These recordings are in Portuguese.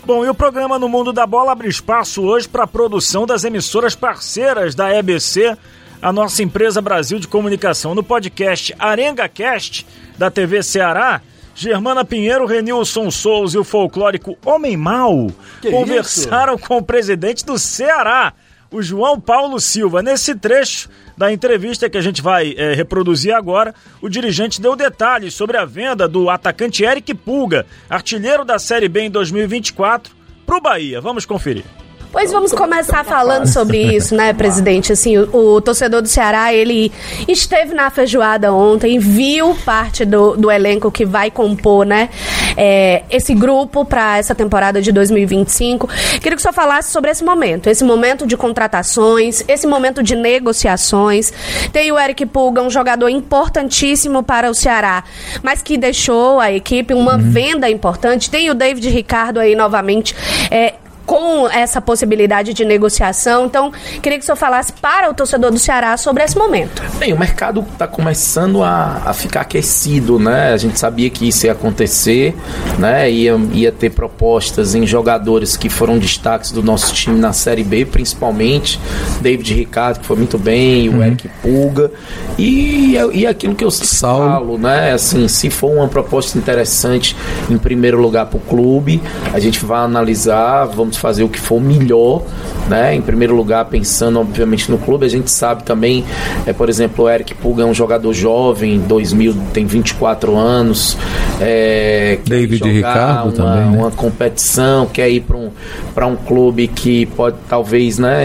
Bom, e o programa No Mundo da Bola abre espaço hoje para a produção das emissoras parceiras da EBC, a nossa empresa Brasil de Comunicação. No podcast ArengaCast, da TV Ceará, Germana Pinheiro, Renilson Souza e o folclórico Homem Mau conversaram com o presidente do Ceará, o João Paulo Silva. Nesse trecho da entrevista que a gente vai reproduzir agora, o dirigente deu detalhes sobre a venda do atacante Eric Pulga, artilheiro da Série B em 2024, para o Bahia. Vamos conferir. Pois vamos começar falando sobre isso, né, presidente? Assim, o torcedor do Ceará, ele esteve na feijoada ontem, viu parte do elenco que vai compor, né, esse grupo para essa temporada de 2025. Queria que o senhor falasse sobre esse momento de contratações, esse momento de negociações. Tem o Eric Pulga, um jogador importantíssimo para o Ceará, mas que deixou a equipe uma venda importante. Tem o David Ricardo aí novamente, com essa possibilidade de negociação. Então, queria que o senhor falasse para o torcedor do Ceará sobre esse momento. Bem, o mercado está começando a ficar aquecido, né? A gente sabia que isso ia acontecer, né? Ia ter propostas em jogadores que foram destaques do nosso time na Série B, principalmente David Ricardo, que foi muito bem, o Eric Pulga, e aquilo que eu falo, né? Assim, se for uma proposta interessante em primeiro lugar para o clube, a gente vai analisar, vamos fazer o que for melhor, né? Em primeiro lugar, pensando obviamente no clube. A gente sabe também, por exemplo, o Eric Pulga é um jogador jovem, 2000, tem 24 anos, David Ricardo também, né? Uma competição, quer ir para um clube que pode, talvez, né,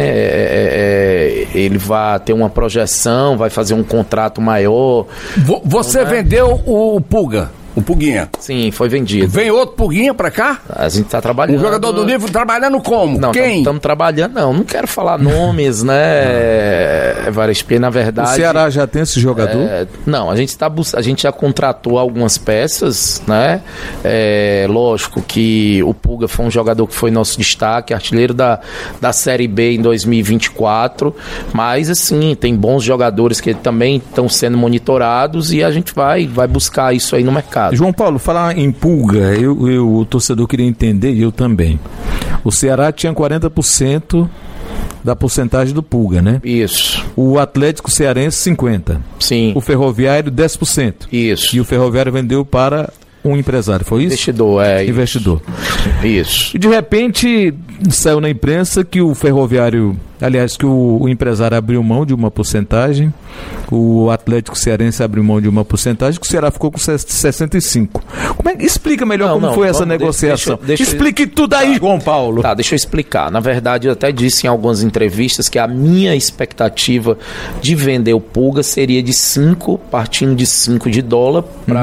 ele vá ter uma projeção, vai fazer um contrato maior. Você vendeu o Pulga? O Puguinha? Sim, foi vendido. Vem outro Puguinha pra cá? A gente tá trabalhando. Um jogador do nível trabalhando como? Não, quem? Estamos trabalhando, não quero falar nomes, né, Varespe, na verdade. O Ceará já tem esse jogador? Não, a gente já contratou algumas peças, né, lógico que o Pulga foi um jogador que foi nosso destaque, artilheiro da Série B em 2024, mas assim, tem bons jogadores que também estão sendo monitorados e a gente vai buscar isso aí no mercado. João Paulo, falar em Pulga, o torcedor queria entender, e eu também. O Ceará tinha 40% da porcentagem do Pulga, né? Isso. O Atlético Cearense, 50%. Sim. O Ferroviário, 10%. Isso. E o Ferroviário vendeu para um empresário, foi isso? Investidor. Isso. E de repente saiu na imprensa que o Ferroviário, aliás, que o empresário abriu mão de uma porcentagem, o Atlético Cearense abriu mão de uma porcentagem, que o Ceará ficou com 65%. Explica melhor como foi essa negociação. Explique tudo aí, João Paulo. Tá, deixa eu explicar. Na verdade, eu até disse em algumas entrevistas que a minha expectativa de vender o Pulga seria de 5, partindo de 5 de dólar,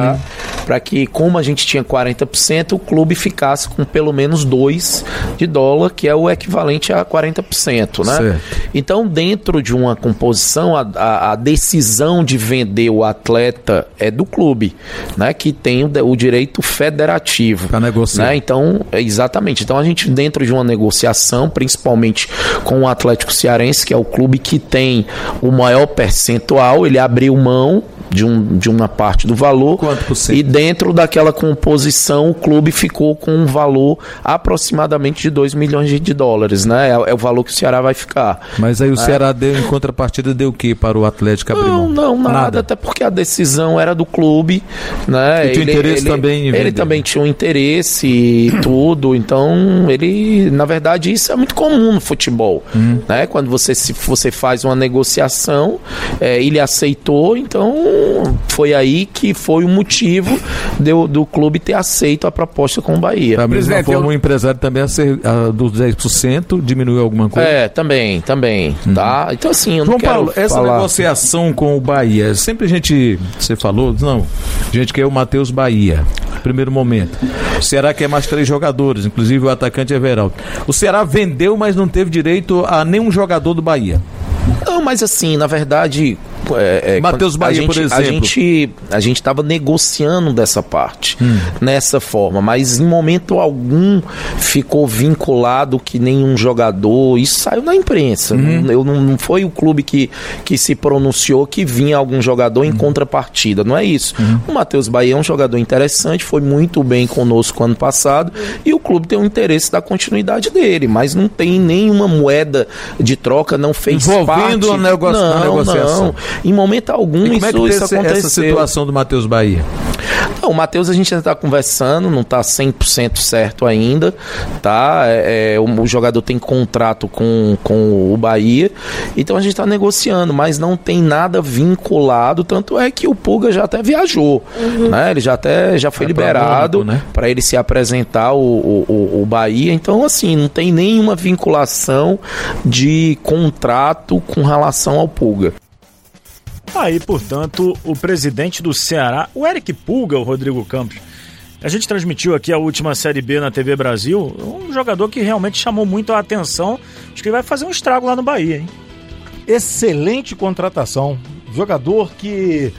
para que, como a gente tinha 40%, o clube ficasse com pelo menos 2 de dólar, que é o equivalente a 40%, né? Certo. Então, dentro de uma composição, a decisão de vender o atleta é do clube, né? Que tem o direito federativo. Para negociar. Né? Então, exatamente. Então, a gente, dentro de uma negociação, principalmente com o Atlético Cearense, que é o clube que tem o maior percentual, ele abriu mão de uma parte do valor. Quanto por cento? E dentro daquela composição o clube ficou com um valor aproximadamente de 2 milhões de dólares, né? É o valor que o Ceará vai ficar. Mas aí o Ceará deu, em contrapartida, deu o que para o Atlético abrir mão? Não, nada, até porque a decisão era do clube, né? E tinha interesse também em vender. Ele também tinha um interesse e tudo, então ele, na verdade, isso é muito comum no futebol, né? Quando você faz uma negociação, ele aceitou, então foi aí que foi o motivo do clube ter aceito a proposta com o Bahia. Da mesma forma, o empresário também dos 10% diminuiu alguma coisa? Também, tá? Então assim, eu João não quero Paulo, essa negociação com o Bahia, sempre você falou, a gente quer o Matheus Bahia, primeiro momento. O Ceará quer mais 3 jogadores, inclusive o atacante Everaldo. O Ceará vendeu, mas não teve direito a nenhum jogador do Bahia. Não, mas assim, na verdade, Matheus Bahia, por exemplo. A gente estava negociando dessa parte, nessa forma, mas em momento algum ficou vinculado que nenhum jogador, isso saiu na imprensa, não foi o clube que se pronunciou que vinha algum jogador em contrapartida, não é isso. O Matheus Bahia é um jogador interessante, foi muito bem conosco ano passado, e o clube tem um interesse da continuidade dele, mas não tem nenhuma moeda de troca, não fez envolvendo parte. Na negociação. Não. Em momento algum isso aconteceu. Essa situação do Matheus Bahia? Não, o Matheus a gente ainda está conversando, não está 100% certo ainda, tá? O jogador tem contrato com o Bahia, então a gente está negociando, mas não tem nada vinculado, tanto é que o Pulga já até viajou, né? Ele já foi liberado, né? Para ele se apresentar o Bahia, então assim, não tem nenhuma vinculação de contrato com relação ao Pulga. Aí, portanto, o presidente do Ceará, o Eric Pulga, o Rodrigo Campos, a gente transmitiu aqui a última Série B na TV Brasil, um jogador que realmente chamou muito a atenção, acho que ele vai fazer um estrago lá no Bahia, hein? Excelente contratação, jogador que,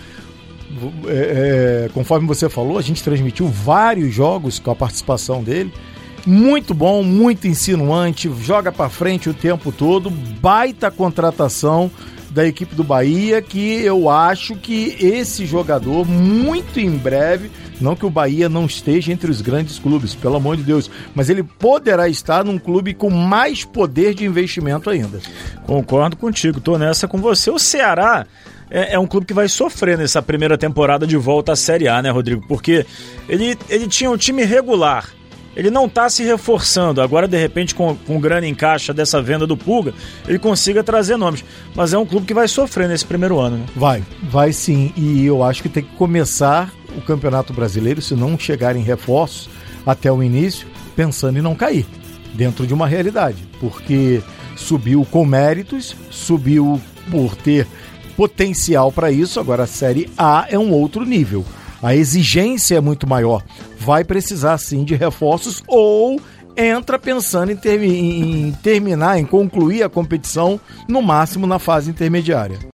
conforme você falou, a gente transmitiu vários jogos com a participação dele, muito bom, muito insinuante, joga pra frente o tempo todo, baita contratação da equipe do Bahia, que eu acho que esse jogador, muito em breve, não que o Bahia não esteja entre os grandes clubes, pelo amor de Deus, mas ele poderá estar num clube com mais poder de investimento ainda. Concordo contigo, tô nessa com você. O Ceará é um clube que vai sofrer nessa primeira temporada de volta à Série A, né, Rodrigo? Porque ele tinha um time regular, ele não está se reforçando. Agora, de repente, com grana em caixa dessa venda do Pulga, ele consiga trazer nomes. Mas é um clube que vai sofrer nesse primeiro ano, né? Vai sim. E eu acho que tem que começar o Campeonato Brasileiro, se não chegarem reforços até o início, pensando em não cair, dentro de uma realidade. Porque subiu com méritos, subiu por ter potencial para isso. Agora a Série A é um outro nível. A exigência é muito maior. Vai precisar sim de reforços ou entra pensando em terminar, em concluir a competição no máximo na fase intermediária.